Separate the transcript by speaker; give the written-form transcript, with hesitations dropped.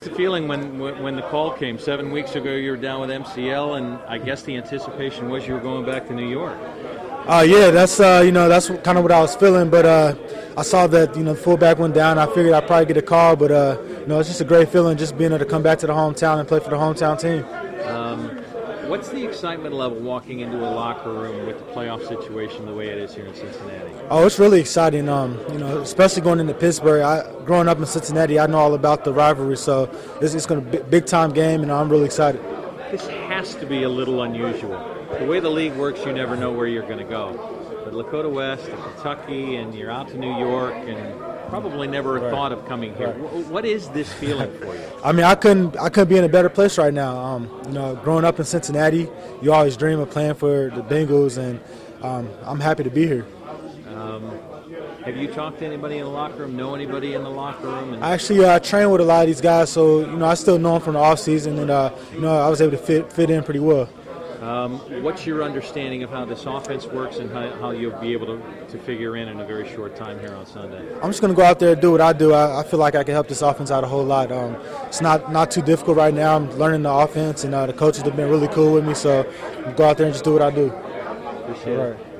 Speaker 1: The feeling when the call came 7 weeks ago, you were down with MCL, and I guess the anticipation was you were going back to New York.
Speaker 2: Yeah, that's that's kind of what I was feeling. But I saw that the fullback went down. I figured I'd probably get a call, but it's just a great feeling just being able to come back to the hometown and play for the hometown team.
Speaker 1: What's the excitement level walking into a locker room with the playoff situation the way it is here in Cincinnati?
Speaker 2: Oh, it's really exciting. Especially going into Pittsburgh. Growing up in Cincinnati, I know all about the rivalry, so it's going to be a big-time game, and I'm really excited.
Speaker 1: This has to be a little unusual. The way the league works, you never know where you're going to go. But Lakota West and Kentucky, and you're out to New York, and probably never thought of coming here. Right. What is this feeling for you?
Speaker 2: I mean, I couldn't be in a better place right now. Growing up in Cincinnati, you always dream of playing for the Bengals, and I'm happy to be here.
Speaker 1: Have you talked to anybody in the locker room? Know anybody in the locker room?
Speaker 2: I actually train with a lot of these guys, so I still know them from the off season, and I was able to fit in pretty well.
Speaker 1: What's your understanding of how this offense works and how you'll be able to figure in a very short time here on Sunday?
Speaker 2: I'm just going to go out there and do what I do. I feel like I can help this offense out a whole lot. It's not too difficult right now. I'm learning the offense, and the coaches have been really cool with me, so I'll go out there and just do what I do.
Speaker 1: Appreciate it.